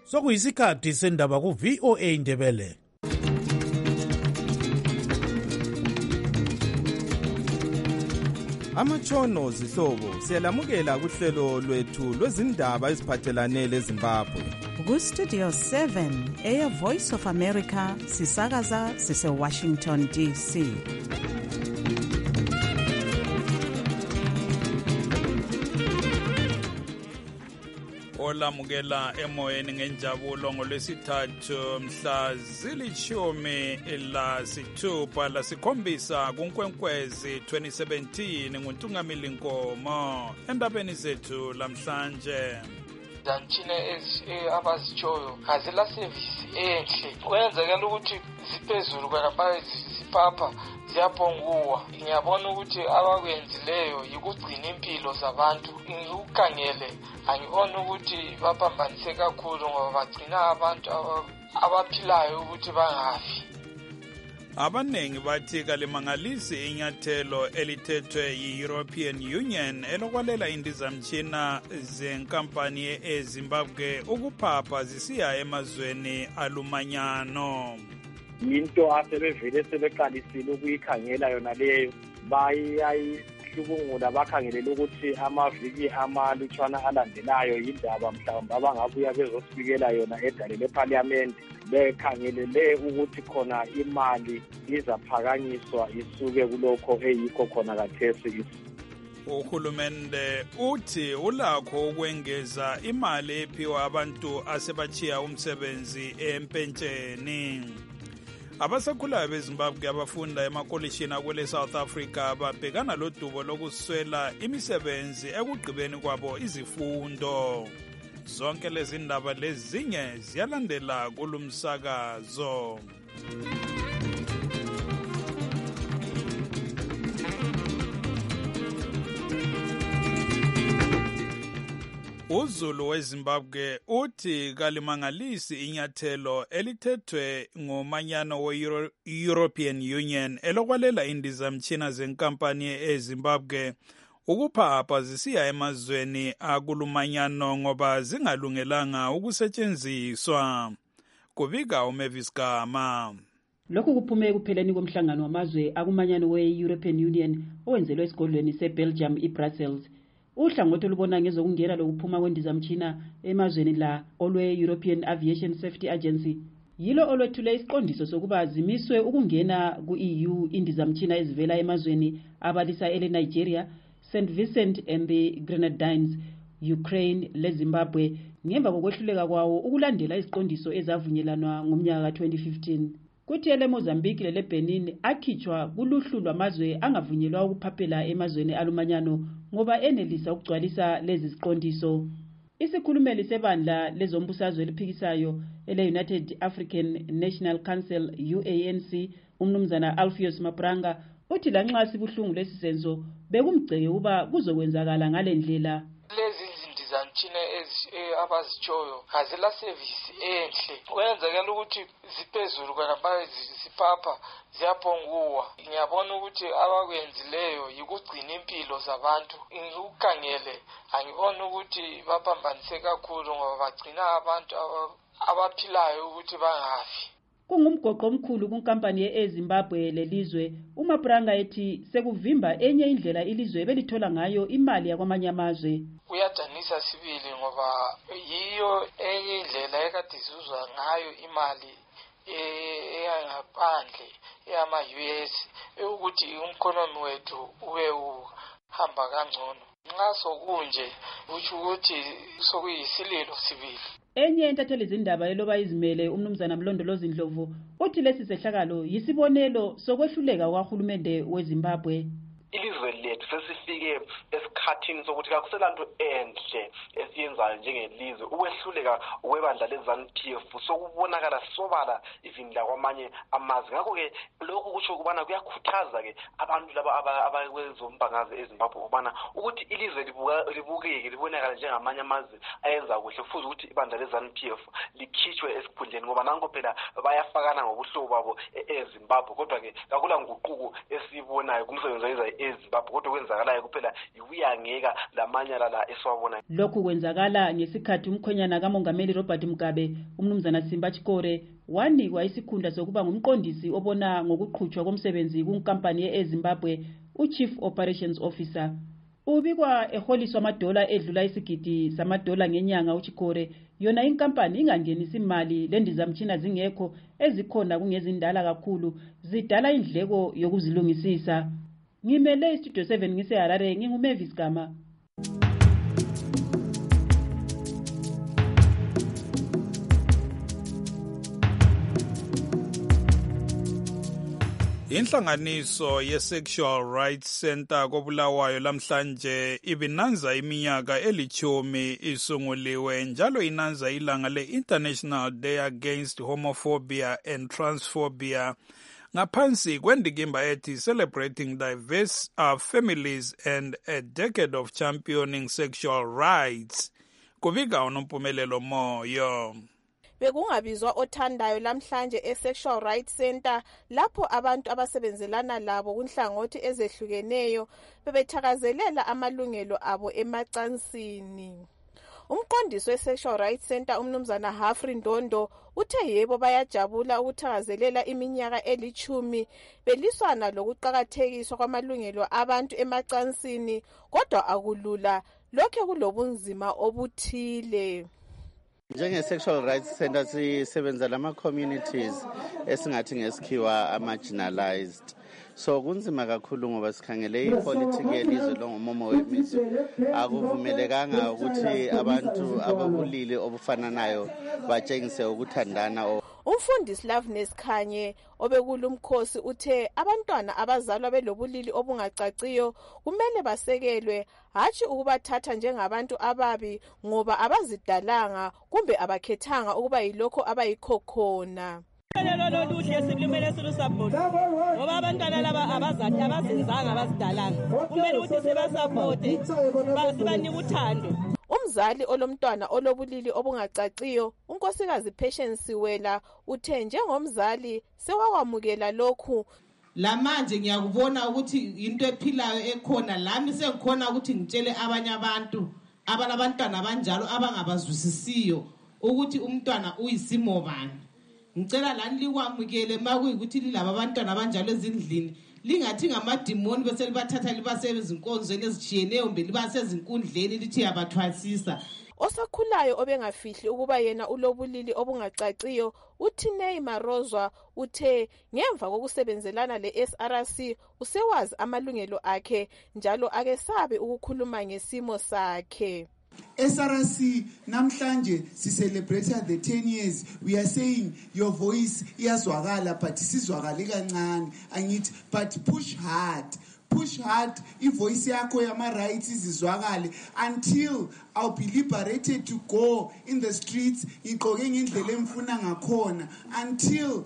Sokuyisikhathi sendaba ku-VOA Indebele. Amatshono zihlobo siyalamukela kuhlelo lwethu lwezindaba eziphathelane leZimbabwe. Ku-Studio 7 Air Voice of America sisakaza sise-Washington DC. Olamukela emoyeni ngenjabulo ngolwesithathu mhla zilishumi lasithupha lasikhombisa kuNkwenkwezi 2017 nguNtungamili Nkomo endabeni zethu lamhlanje. Izantshina abazitshoyo azila service enhle kwenzekela ukuthi ziphezulu kanti zipapha ziyabhonguwa. Ngiyabona ukuthi abakwenzileyo yikugcina impilo zabantu. Ngikukhangele angibona ukuthi baphambanise kakhulu ngoba bagcina abantu abaphilayo ukuthi bangafi. Abanengi bathi kalimangalisi inyathelo elithethwe yi-European Union elokwalela indizamtshina zenkampani eZimbabwe ukuphapha zisiya emazweni alumanyano. Into asebevele sebeqalisile ukuyikhangela yona leyo bayayihlubungula bakhangelele ukuthi amaviki amalutshwana alandelayo yindaba mhlawumbe abangabuya bezosifikela yona edale leParliament bekhangelele ukuthi khona imali izaphakanyiswa isuke kulokho eyikho khona kathesi. Uhulumende uthi ulakho ukwengeza imali ephiwa abantu asebachiya umsebenzi empentsheni. Abasakhulayo beZimbabwe abafunda emakolishini akwele South Africa babhekana lodubo lokuswela imisebenzi ekugqibeni kwabo izifundo. Zonke lezi ndaba lezinye ziyalandela kulumsakazo. uZulu weZimbabwe uthi kalimangalisi inyathelo elithethwe ngomanyano we-European Union elokwalela indizamtshina zenkampani eZimbabwe ukuphapha zisiya emazweni akulumanyano ngoba zingalungelanga ukusetshenziswa. Kubika uMavis Gama. Lokhu kuphume kupheleni komhlangano wamazwe akumanyano we-European Union owenzelwe esigodlweni seBelgium eBrussels. Uhlangothi olubona ngezokungena lokuphuma kwendizamtshina emazweni la olwe-European Aviation Safety Agency yilo olwethule isiqondiso sokuba zimiswe ukungena ku-EU indizamtshina ezivela emazweni abalisa ele-Nigeria, St. Vincent and the Grenadines, Ukraine leZimbabwe ngemva kokwehluleka kwawo ukulandela isiqondiso ezavunyelanwa ngomnyaka ka-2015. Kuthi eleMozambique leleBenin akhitshwa kuluhlu lwamazwe angavunyelwa ukuphaphela emazweni alumanyano ngoba enelisa ukugcwalisa lezi ziqondiso. Isikhulumeli sebandla lezombusazwe eliphikisayo ele-United African National Council UANC umnumzana Alpheus Mapranga uthi lanxa sibuhlungu lesisenzo bekumgceke uba kuzokwenzakala ngalendlela. Lezi izantshina abazitshoyo azila service enhle kwenzekela ukuthi ziphezulu kanti zipapha ziyabhonguwa. Ngiyabona ukuthi abakwenzileyo yikugcina impilo zabantu. Ngikukhangele angibona ukuthi baphambanise kakhulu ngoba bagcina abantu abaphilayo ukuthi bangafi. Kungumgoqo omkhulu kunkampani yeZimbabwe lelizwe uMapranga ethi sekuvimba enye indlela ilizwe belithola ngayo imali yakwamanye amazwe. Kuyadanisa sibili ngoba yiyo enye indlela ekade izuzwa ngayo imali eyangaphandle eyama-US ukuthi umkhonomi wethu ube uhamba kangcono. Nxa sokunje kusho ukuthi sokuyisililo sibili. Enye entatheli izindaba eloba izimele umnumzana Mlondolozi Ndlovu uthi lesi sehlakalo yisibonelo sokwehluleka kwahulumende weZimbabwe. Ilizwe lethu sesifike esikhathini sokuthi akuselanto enhle esiyenzayo njengelizwe ukwehluleka kwebandla leZANU-PF sokubonakala sobala ivindla kwamanye amazwe. Ngakho-ke lokhu kusho ukubana kuyakhuthaza ke abantu laba abakwezombangazi eZimbabwe ukubana ukuthi ilizwe libukeke libonakala njengamanye amazwe ayenza kuhle futhi ukuthi ibandla leZANU-PF likhitshwe esikhundleni ngoba nanko phela bayafakana ngobuhlobo babo eZimbabwe. Kodwa ke akula nguquko esibonayo kumsebenzi wenza eZimbabwe kodwa kwenzakalayo kuphela yikuyangeka lamanyala la esiwabona. Lokhu kwenzakala ngesikhathi umkhwenyana kamongameli Robert Mugabe umnumzana Simba Chikore wanikwa isikhundla sokuba ngumqondisi obona ngokuqhutshwa komsebenzi kunkampani yeZimbabwe uChief Operations Officer. Ubikwa eholiswa amadola edlula isigidi samadola ngenyanga uChikore yona inkampani ingangenisa imali lendizamtshina zingekho ezikhona kungezindala kakhulu zidala indleko yokuzilungisisa. Ngimele istudio 7 ngiseHarare nginguMavis Gama. Inhlanganiso ye-Sexual Rights Center koBulawayo lamhlanje ibinanza iminyaka elichumi isunguliwe njalo inanza ilanga le-International Day Against Homophobia and Transphobia ngaphansi kwendikimba ethi Celebrating Diverse Families and a Decade of Championing Sexual Rights. Kubika unompumelelo Moyo. Bekungabizwa othandayo lamhlanje e-Sexual Rights Center lapho abantu abasebenzelana labo kunhlangothi ezehlukeneyo bebethakazelela amalungelo abo emacansini. Umqondisi we-Sexual Rights Center umnumzana Hafri Ndondo uthe yebo bayajabula ukuthakazelela iminyaka elichumi beliswana lokuqakathekiswa kwamalungelo abantu emacansini kodwa akulula lokho kulobunzima obuthile. Njenge-Sexual Rights Center sisebenza lama-communities esingathi ngesikhiwa ama-marginalized. So kunzima kakhulu ngoba sikhangele ipolitiki yelizwe longomomo wemizi akuvumelekanga ukuthi abantu ababulili obufananayo batshengise ukuthandana. Umfundisi Loveness Khanye obekulumkhosi uthe abantwana abazalwa belobulili obungacaciyo kumele basekelwe hatshi ukubathatha njengabantu ababi ngoba abazidalanga kumbe abakhethanga ukuba yilokho abayikho khona. Loluhle silimele silusapoti ngoba abantwana laba abazenzanga abazidalanga kumele ukuthi sibasapote sibanike uthando. Umzali olomntwana olobulili obungacaciyo unkosikazi Patience Wela uthe njengomzali sewakwamukela lokhu. Lamanje ngiyakubona ukuthi into ephilayo ekhona lami sengikhona ukuthi ngitshele abanye abantu abalabantwana abanjalo abangabazwisisiyo ukuthi umntwana uyisimo bani. Ngicela lani likwamukele makuyikuthi lilaba abantwana abanjalo ezindlini lingathi ngamadimoni bese libathatha libase ezinkonzweni ezitshiyeneyo mbe libase ezinkundleni lithi yabathwasisa. Osakhulayo obengafihli ukuba yena ulobulili obungacaciyo uThinei Marozwa uthe ngemva kokusebenzelana le-SRC usewazi amalungelo akhe njalo akesabe ukukhuluma ngesimo sakhe. SRC namhlanje celebrate the 10 years. We are saying your voice iyazwakala but isizwakale kancane angithi but push hard ivoice yakho yama rights izizwakale until I'll be liberated to go in the streets ngigqoke ngendlela emfuna ngakhona until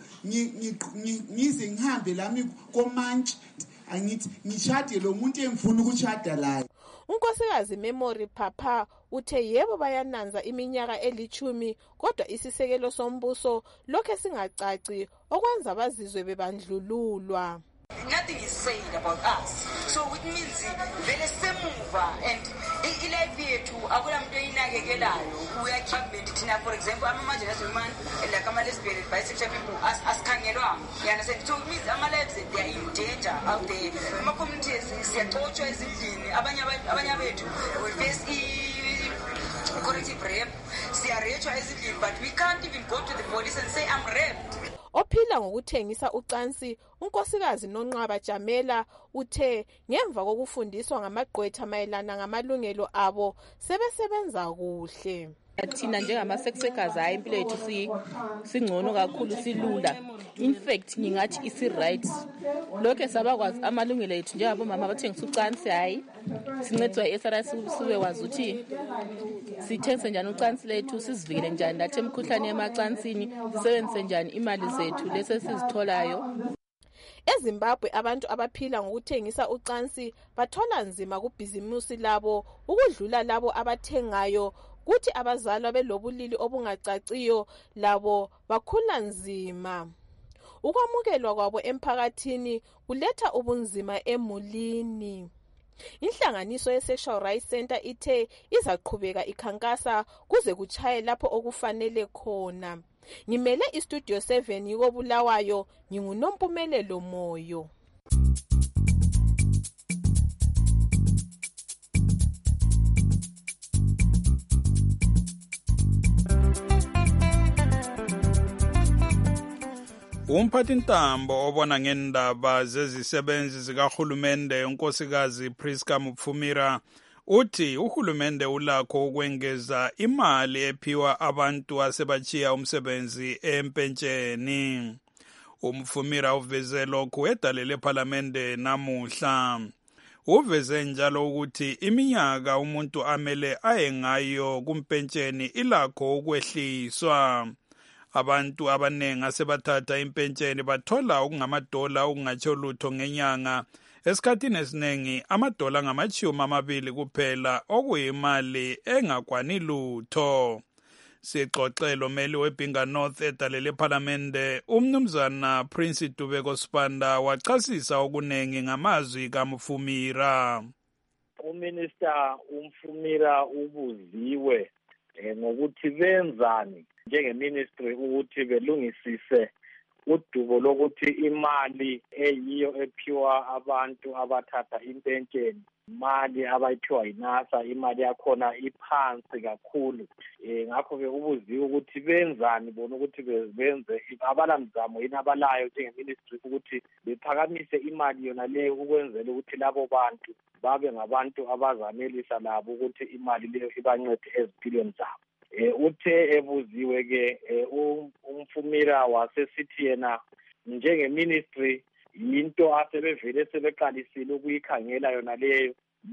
ngize ngihambe lami komantshi angithi ngishade lo muntu emfuna ukushada laye. Unkosikazi Memory Papa uthe yebo bayananza iminyaka elichumi kodwa isisekelo sombuso lokho singacaci okwenza bazizwe bebandlululwa. Nothing is said about us, so it means vele semuva and ilife yethu akula muntu oyinakekelayo uyakhambeni thina for example ama-marginalized women like ama-lesbian and bisexual people asikhangelwanga, you understand? So it means ama-lives they are in danger out there. Ama-communities siyaxotshwa ezindlini, abanye bethu we face corrective rape, siyarejwa ezindlini but we can't even go to the police and say I'm raped. Ophila ngokuthengisa ucansi unkosikazi Nonqaba Jamela uthe ngemva kokufundiswa ngamagqwetha mayelana ngamalungelo abo sebesebenza kuhle. Thina njengama-sex workers hayi impilo yethu singcono kakhulu silula. In fact ngingathi isi-right lokho sabakwazi amalungelo ethu njengabomama abathengisa ucansi hayi sincedwa i-SRC sibewazi ukuthi sithengise njani ucansi lethu sizivikele njani lathi emkhuhlane yemacansini sisebenzise njani imali zethu lese sizitholayo. EZimbabwe abantu abaphila ngokuthengisa ucansi bathola nzima kubhizimusi labo ukudlula labo abathengayo kuthi abazalwa belobulili obungacaciyo labo bakhula nzima. ukwamukelwa kwabo emphakathini kuletha ubunzima emulini. Inhlanganiso ye-Sexual Rights Center ithe izaqhubeka ikhankasa kuze kuchaye lapho okufanele khona. Ngimele iStudio 7 yikoBulawayo, nginguNompumelelo Moyo. Umphathintambo obona ngendaba zezisebenzi zikahulumende unkosikazi Priska Mupfumira uthi uhulumende ulakho ukwengeza imali ephiwa abantu asebachiya umsebenzi empentsheni. Umfumira uveze lokhu edalele eParliamente namuhla. Uveze njalo ukuthi iminyaka umuntu amele ayengayo kumpentsheni ilakho ukwehliswa. Abantu abanengi asebathatha impentsheni bathola okungamadola okungatsho lutho ngenyanga. Esikhathini esinengi amadola angama-20 kuphela okuyimali engakwani lutho. Sixoxelo meli weBinga North edalele eParliamente umnumzana Prince Dubeko Sibanda wachasisa okunengi ngamazwi kaMfumira. Uminister uMfumira ubuziwe ngokuthi benzani njengeministry ukuthi belungisise udubo lokuthi imali eyiyo ephiwa abantu abathatha impentsheni, imali abayiphiwa yiNASA, imali yakhona iphansi kakhulu. Ngakho-ke ubuziwe ukuthi benzani bona ukuthi benze abalamzamo yini abalayo njengeministry ukuthi bephakamise imali yona leyo ukwenzela ukuthi labo bantu babe ngabantu abazanelisa labo ukuthi imali leyo ibancede ezimpilweni zabo. Uthe ebuziwe-ke uMfumira wasesithi yena njengeministry yinto asebevele sebeqalisile ukuyikhangela yona leyo,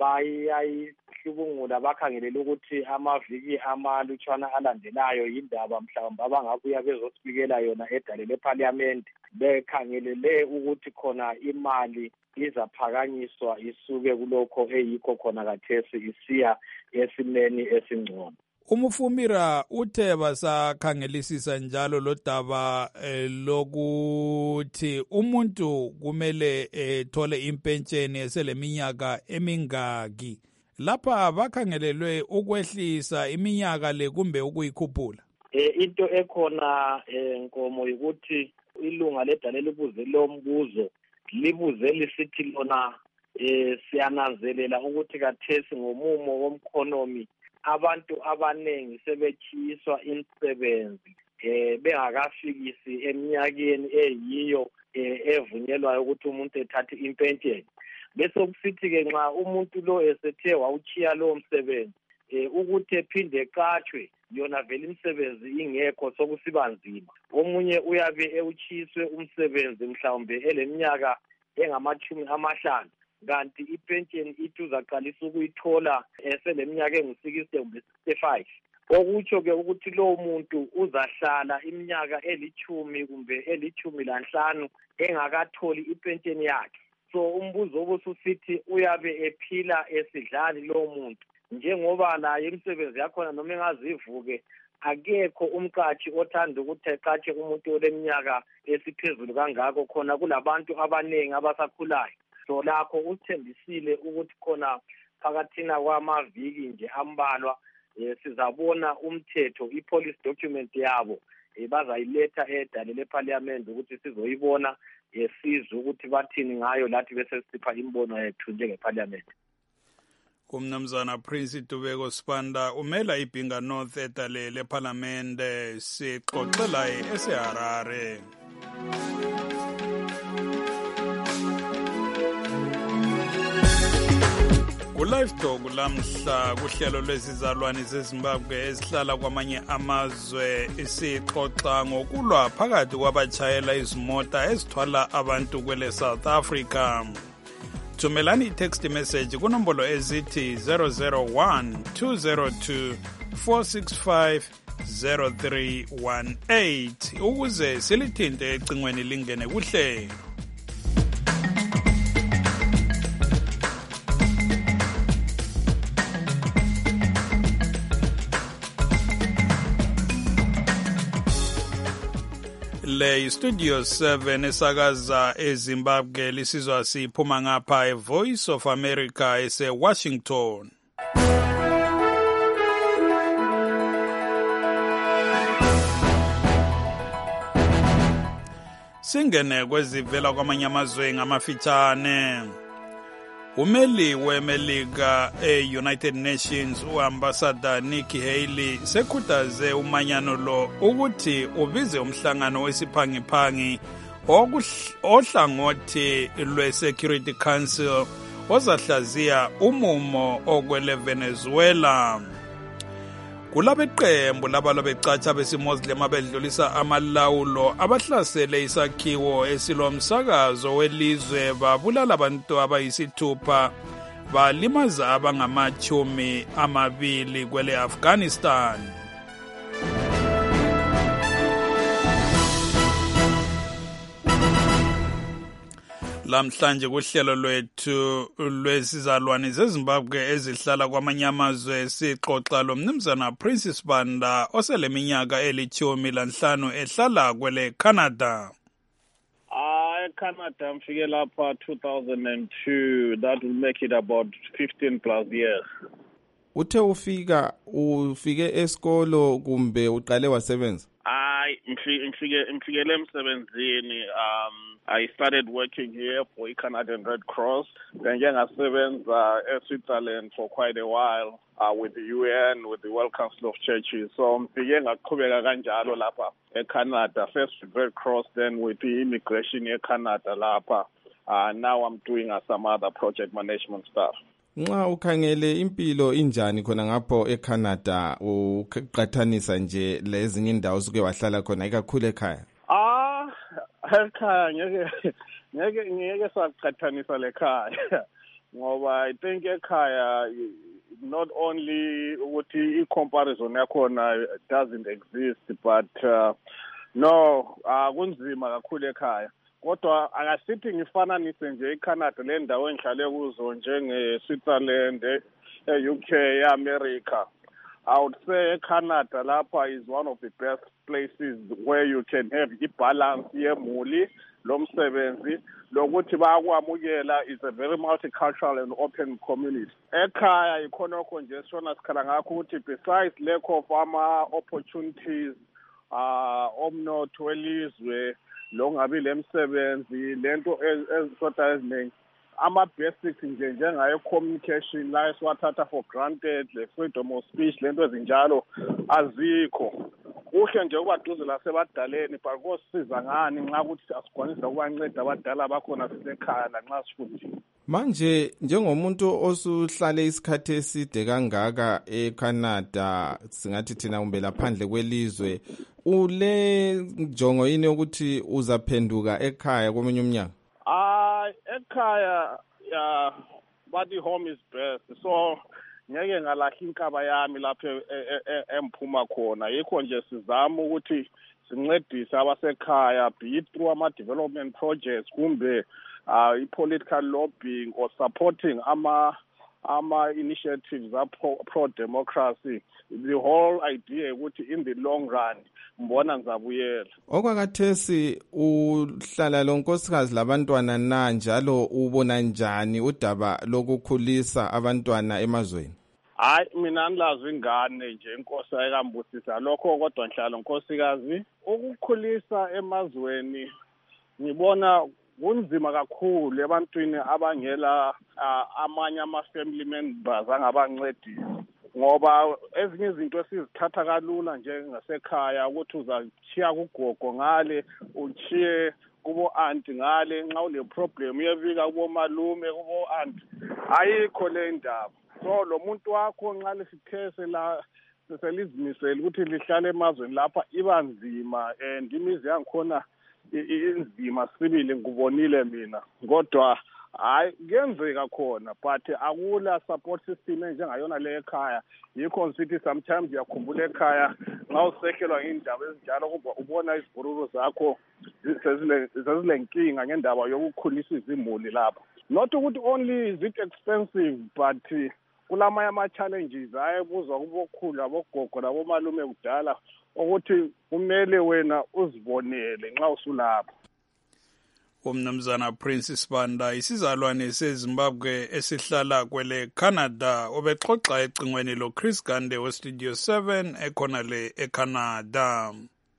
bayayihlubungula bakhangelele ukuthi amaviki amalutshwana alandelayo yindaba mhlawumbe abangabuya bezosibikela yona edalele eParliament, bekhangelele ukuthi khona imali izaphakanyiswa isuke kulokho eyikho khona kathesi isiya esimeni esingcono. Umfumira uthe basakhangelisisa njalo lodaba lokuthi umuntu kumele ethole impentsheni eseleminyaka emingaki. Lapha bakhangelelwe ukwehlisa iminyaka le kumbe ukuyikhuphula. Into ekhona Nkomo ukuthi ilunga ledala libuze lo mbuzo libuze lisithi lona siyananzelela ukuthi kathesi ngomumo womkhonomi abantu abanengi sebechiyiswa imisebenzi bengakafikisi eminyakeni eyiyo evunyelwayo ukuthi umuntu ethathe impentsheni. Bese kusithi-ke nxa umuntu lo esethe wawuchiya lowo msebenzi ukuthi ephinde eqatshwe yona vele imisebenzi ingekho sokusiba nzima. Omunye uyabe ewuchiyiswe umsebenzi mhlawumbe eleminyaka engama-50, kanti ipentsheni ithi uzaqalisa ukuyithola eseleminyaka engu-60 kumbe 65. Okutsho-ke ukuthi lowo muntu uzahlala iminyaka eli-10 kumbe eli-15 engakatholi ipentsheni yakhe. So umbuzo obususithi uyabe ephila esidlani lowo muntu, njengoba naye imisebenzi yakhona noma engazivuke akekho umqatshi othanda ukuthi eqatshe umuntu oleminyaka esiphezulu kangako, khona kulabantu abanengi abasakhulayo. So lakho uthembisile ukuthi khona phakathina kwamaviki nje ambalwa sizabona umthetho, i-police document yabo bazayiletha edalele eParliament ukuthi sizoyibona, sizwe ukuthi bathini ngayo, lathi bese sipha imbono yethu njengeParliament. Umnumzana Prince Dubeko Sibanda umela iBinga North edalele eParliament, sixoxela eseHarare. Live Talk lamhla kuhlelo lwezizalwane zeZimbabwe ezihlala kwamanye amazwe isixoxa ngokulwa phakathi kwabatshayela izimota ezithwala abantu kwele South Africa. Thumelani text message kunombolo ezithi 001-202-465-0318 ukuze silithinte ecingweni lingene kuhlelo. Le Studio 7 esakaza eZimbabwe lisizwa siphuma ngapha eVoice of America eseWashington. Singene kwezivela kwamanye amazwe ngamafitshane. Umeli weMelika e-United Nations uambassador Nikki Haley sekhuthaze umanyano lo ukuthi ubize umhlangano wesiphangiphangi ohlangothi lwe-Security Council ozahlaziya umumo okwele Venezuela. Kulabeqembu labalwa becatsha besimuslim abedlulisa amalawulo abahlasele isakhiwo esilomsakazo welizwe babulala abantu abayisithupha balimaza abangama-20 kwele Afghanistan. Lamhlanje kuhlelo lwethu lwesizalwane zeZimbabwe ezihlala kwamanye amazwe sixoxa lo mnumzana Princess Banda oseleminyaka eli-15 ehlala kwele Canada. Canada mfike lapha 2002, that will make it about 15 plus years. Uthe ufike esikolo kumbe uqale wasebenza? Mfikele emsebenzini. I started working here for Canadian Red Cross. Then ngasebenza eSwitzerland for quite a while with the UN, with the World Council of Churches. So mfike ngaqhubeka kanjalo lapha eCanada, first with Red Cross, then with the immigration eCanada lapha. Now I'm doing some other project management stuff. Nxa ukhangele impilo injani khona ngapho eCanada uqathanisa nje lezinye indawo suke wahlala khona ikakhulu ekhaya? Ekhaya ngeke saqathanisa lekhaya ngoba I think ekhaya not only ukuthi i-comparison yakhona doesn't exist, but no, kunzima kakhulu ekhaya. Kodwa akasithi ngifananise nje eCanada le ndawo engihlale kuzo njenge-Switzerland, e-UK, e-America. I would say Canada lapha is one of the best places where you can have i-balance yemuli lomsebenzi lokuthi bayakwamukela. Is a very multicultural and open community. Ekhaya ikhonokho nje sona sikhala ngakho ukuthi besides lack of opportunities omnotho welizwe lo ngabi lemsebenzi lento ezisodwa eziningi ama-basics njengayo communication la esiwathatha for granted, le freedom of speech, lento ezinjalo azikho. Kuhle nje ukubaduze lasebadaleni but kosiza ngani nxa ukuthi asikwanisa ukubanceda abadala bakhona sisekhaya lanxa sifundile. Manje njengomuntu osuhlale isikhathi eside kangaka eCanada, singathi thina kumbe laphandle kwelizwe, ule njongo yini ukuthi uzaphenduka ekhaya kweminye umnyaka? Ekhaya but the home is best, so ngeke ngalahla inkaba yami lapho emphuma khona. Yikho nje sizama ukuthi sincedise abasekhaya, be it through ama-development projects kumbe i-political lobbying or supporting ama-initiatives pro-democracy. The whole idea ukuthi in the long run mbona ngizabuyela. Okwakathesi uhlala lo nkosikazi labantwana na njalo ubona njani udaba lokukhulisa abantwana emazweni? Mina ngilazi ingane nje inkosi ayikambusisa lokho, kodwa nhlalo nkosikazi ukukhulisa emazweni ngibona kunzima kakhulu ebantwini abangela amanye ama-family members angabancedisa, ngoba ezinye izinto esizithatha kalula njengasekhaya ukuthi uzachiya kugogo ngale, uchiye kubo-anti ngale, nxa ule-problem uyebika kubo-malume, kubo-anti. Ayikho le ndaba. So lo muntu wakho nxa lisithe selizimisele ukuthi lihlale emazweni lapha iba nzima, and imizi yangikhona inzima sibili ngikubonile mina, kodwa kuyenzeka khona, but akula support system enjengayona le ekhaya. Yikho ngithi sometimes uyakhumbula ekhaya nxa usekelwa ngindaba ezinjalo kuba ubona izibhururu zakho zezilenkinga ngendaba yokukhulisa izimuli lapha. Not ukuthi only is it expensive, but kulamanye ama-challenges ayebuzwa kubokhulu abogogo labomalume kudala ukuthi kumele wena uzibonele nxa usulapho. Umnumzana Prince Sibanda isizalwane seZimbabwe esihlala kwele Canada obexoxa ecingweni lo Chris Gande we Studio 7 ekhona le eCanada.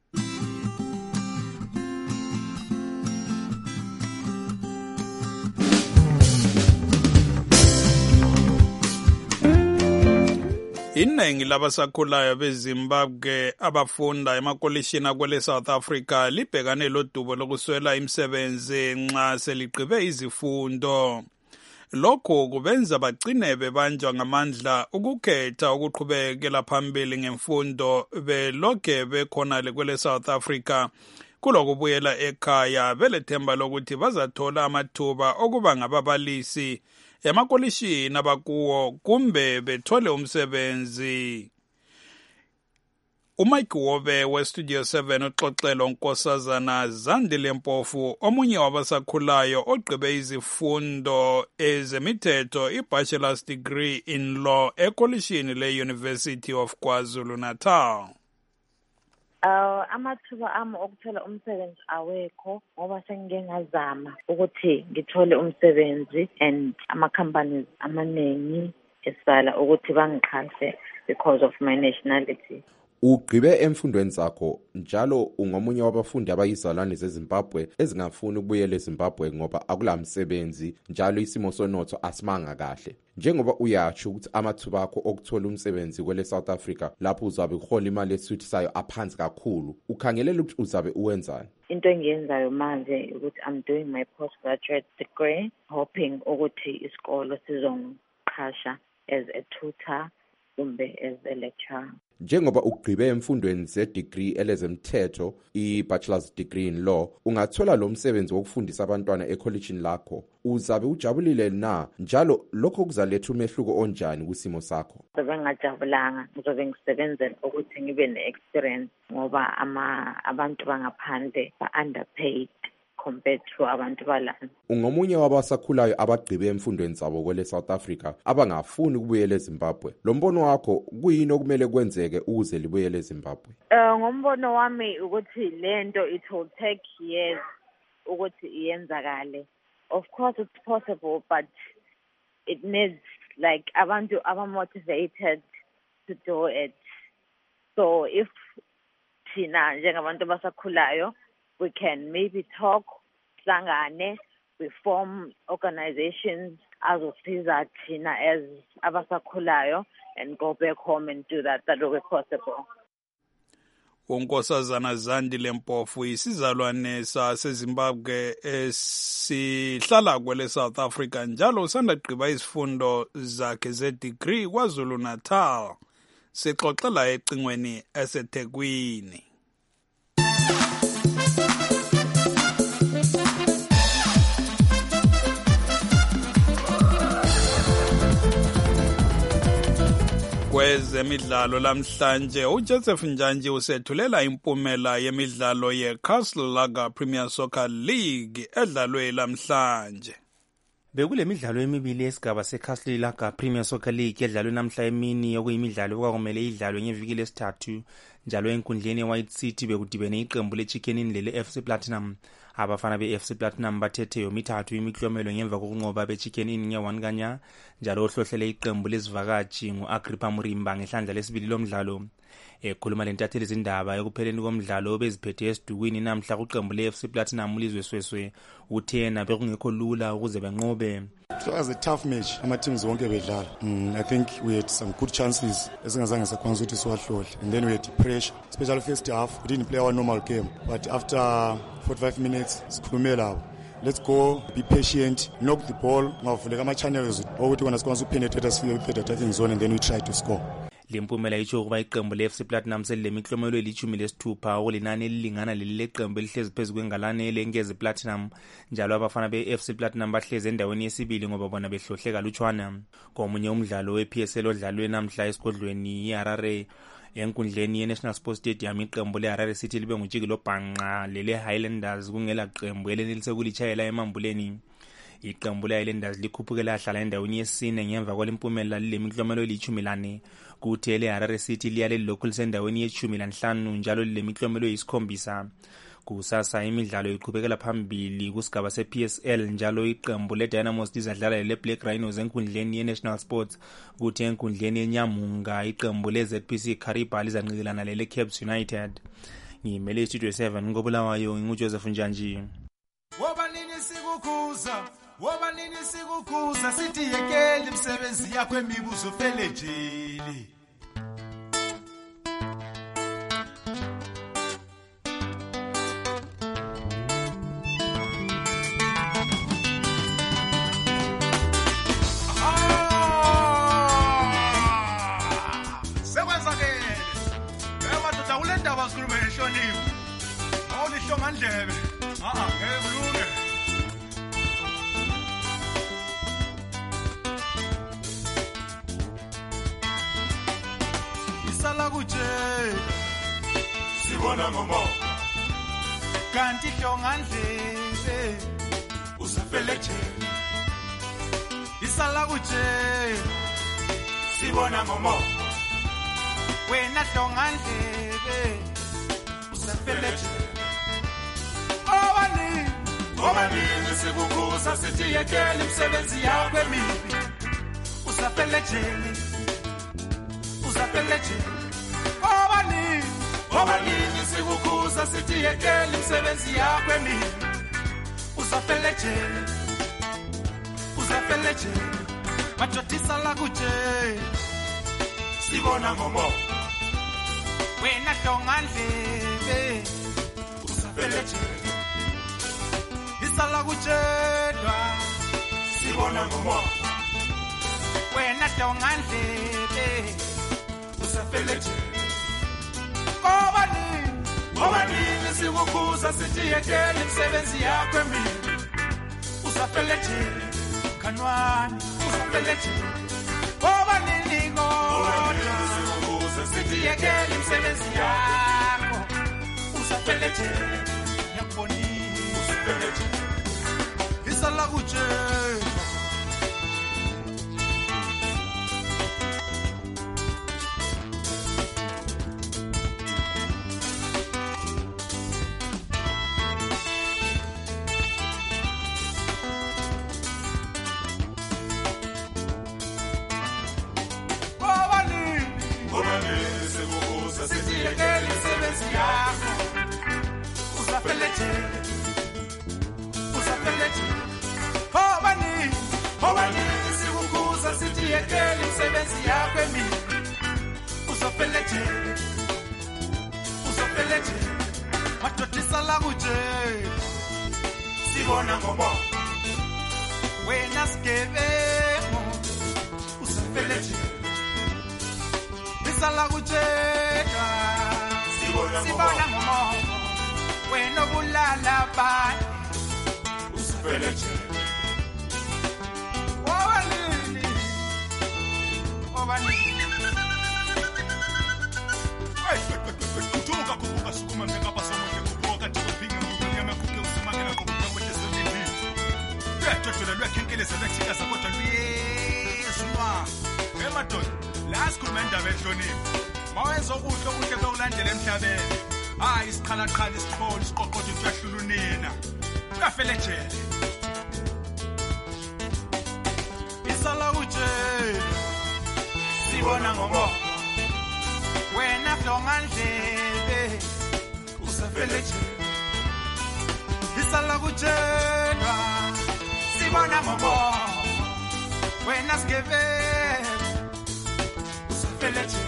Iningi labasakhulayo beZimbabwe abafunda emakolishini akwele South Africa libhekane lodubo lokuswela imisebenzi nxa seligqibe izifundo. Lokho kubenza bagcine bebanjwa ngamandla ukukhetha ukuqhubekela phambili ngemfundo belokhe bekhona kwele South Africa. Kulokubuyela ekhaya belethemba lokuthi bazathola amathuba okuba ngababalisi emakolishini abakuwo kumbe bethole umsebenzi. uMike Wobe we Studio 7 uxoxela uNkosazana Zandile Mpofu omunye wabasakhulayo ogqibe izifundo ezemithetho i-bachelor's degree in law ekolishini le-University of KwaZulu-Natal. Amathuba ami okuthola umsebenzi awekho ngoba sengike ngazama ukuthi ngithole umsebenzi and ama-companies amaningi esala ukuthi bangiqhashe because of my nationality. Ugqibe emfundweni zakho njalo ungomunye wabafundi abayizalwane zeZimbabwe ezingafuni ukubuyela eZimbabwe ngoba akulamsebenzi njalo isimo sonotho asimanga kahle. Njengoba uyatsho ukuthi amathuba akho okuthola umsebenzi kwele South Africa lapho uzabe uhola imali esuthisayo aphansi kakhulu, ukhangelela ukuthi uzabe uwenzani? Into engiyenzayo manje ukuthi I'm doing my postgraduate degree hoping ukuthi isikolo sizongiqhasha as a tutor kumbe as a lecturer. Njengoba ugqibe emfundweni ze-degree elezemthetho i-bachelor's degree in law, ungathola lo msebenzi wokufundisa abantwana ekolishini lakho, uzabe ujabulile na? Njalo lokho kuzaletha umehluko onjani kusimo sakho? Bengajabulanga ngizobe ngisebenzela ukuthi ngibe ne-experience ngoba abantu bangaphandle ba-underpaid compared to abantu balana. Ungomunye wabasakhulayo abagqibe emfundweni zabo kwele South Africa abangafuni ukubuyela eZimbabwe. Lo mbono wakho kuyini okumele kwenzeke ukuze libuyele eZimbabwe? Ngombono wami ukuthi lento it will take years ukuthi iyenzakale. Of course it's possible but it needs like abantu motivated to do it. So if thina njengabantu abasakhulayo we can maybe talk, hlangane, we form organizations azosiza thina as abasakhulayo and go back home and do that. That will be possible. uNkosazana Zandile Mpofu isizalwane saseZimbabwe esihlala kwele South Africa njalo usanda gqiba izifundo zakhe ze-degree KwaZulu-Natal. Sixoxela ecingweni eseThekwini. Kwezemidlalo lamhlanje uJoseph Njanji usethulela impumela yemidlalo yeCastle Lager Premier Soccer League edlalwe lamhlanje. Bekulemidlalo emibili esigaba seCastle Lager Premier Soccer League edlalwe namhla emini okuyimidlalo okwakumele idlalwe ngeviki lesithathu njalo enkundleni eWhite City bekudibene iqembu leChicken Inn lele-FC Platinum. Abafana be-FC Platinum bathethe yomithathu imiklomelo ngemva kokunqoba beChicken Inn nge-1 kanya njalo ohlohlele iqembu lezivakashi ngu-Agrippa Murimba ngehlandla lesibili lomdlalo. Ekhuluma lentatheli izindaba ekupheleni komdlalo beziphethe esidukwini namhla kuqembu le-FC Platinum ulizwe Sweswe uthena bekungekho lula ukuze benqobe. So as a tough match, ama teams wonke bedlala. I think we had some good chances esingazange sakwanisa ukuthi siwahlole, and then we had pressure, especially first half. We didn't play our normal game, but after 45 minutes sikhulume lapho. Let's go, be patient, knock the ball, ngavuleka ama-channels ukuthi kona sikwanisa ukupenetrate sifike ku-third attacking zone and then we try to score. Lempumela itsho ukuba iqembu le-FC Platinum selilemiklomelo eli-13 okulinani elilingana leli leqembu elihlezi phezu kwengalane elenkezi Platinum njalo abafana be-FC Platinum bahlezi endaweni yesibili ngoba bona behlohle kalutshwana. Komunye umdlalo we-PSL odlalwe namhla esigodlweni iHarare enkundleni ye-National Sports Stadium iqembu le-Harare City libe ngujikilo bhanqa lele-Highlanders kungela qembu elenelise kulitshayela emambuleni. Iqembu le-Islanders likhuphuke lahlala endaweni yesine ngemva kwalempumelelo lilemiklomelo eli-14 kuthi ele-Harare City liya lelilokhu lisendaweni ye-15 njalo lilemiklomelo eyisikhombisa. Kusasa imidlalo iqhubekela phambili kusigaba se-PSL njalo iqembu le-Dynamos lizadlala le-Black Rhinos enkundleni ye-National Sports kuthi enkundleni yeNyamunga iqembu le-ZPC Kariba lizanqikelana lele-Caps United. Ngimele iStudio 7 ngobulawayo nguJoseph Njanji. Woba nini sikukuza sithi yekele imisebenzi yakho emibuzo fele jeli. Sekwenzakele. Emadoda ulendaba sikhulume neshoniwe. Awulihlonga ndlebe. Ngekulunge. Sibona ngomo kanti hlonga ndlebe usafele nje isala kuje sibona ngomo wena hlonga ndlebe usafele nje obani sikukuza sithi yekele imisebenzi yakho emibi usafele nje obani sikukuza sithi yekele imisebenzi yakho emibi usafele nje majotisa la kuje sibona ngomo wena hlonga ndlebe usafele nje isala kujedwa sibona ngomo wena hlonga ndlebe usafele nje obani sikukuza sithi yekele imisebenzi yakho emibi usafele nje kanwani usafele nje obani sikukuza sithi yekele imisebenzi yakho usafele nje yakuboni usafele nje isala kuje sibona ngomo wena sgebemo usafele nje bisala kujedwa sibona ngomo wena bulala bani usafele nje obani kutuka kubuka sukuma mbeka pasomo kuboka tikopinga kunyama kuke usimagela kubuka sodini twetwela lwekhenkeleza lwethika sakotha luyeswa emadoda last kumenda behlonini mawenza okuhle okuhle bekulandela emhlabeni hayi isikhalaqhala isitholi isiqoqodo uyahlula unina kafele jele isala kuje sibona ngomo wena hlonga ndlebe usafele nje isala kujedwa sibona ngomo wena sgeve usafele nje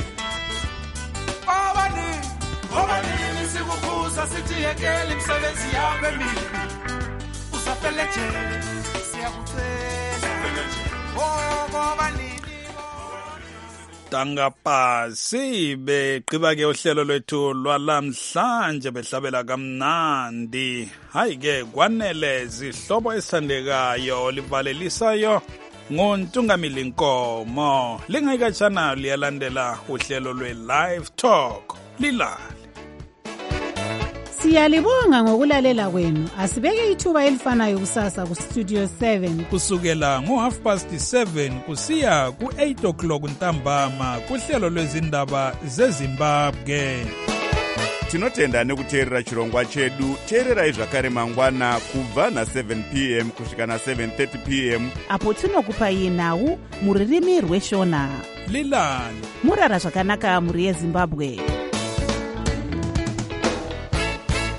obani sikukuza sithi yekele imisebenzi yakho emibi usafele nje siyakucela obani Tangapasi begqiba ke uhlelo lwethu lwalamhlanje behlabela kamnandi. Hayi ke kwanele zihlobo esithandekayo livalelisayo ngontungamili Nkomo. Lingayikatshana liyalandela uhlelo lwe-Live Talk. Lilale. Siyalibonga ngokulalela kwenu. Asibeke ithuba elifanayo kusasa ku Studio 7 kusukela ngo7:30 kusiya ku8:00 ntambama kuhlelo lwezindaba zeZimbabwe. Tinotenda nekuteerera chirongwa chedu. Teererai zvakare mangwana kubva na7 p.m. kusvika na7:30 p.m. apo tinokupai nhau muririmi rweshona. Lilani murara zvakanaka muri yeZimbabwe.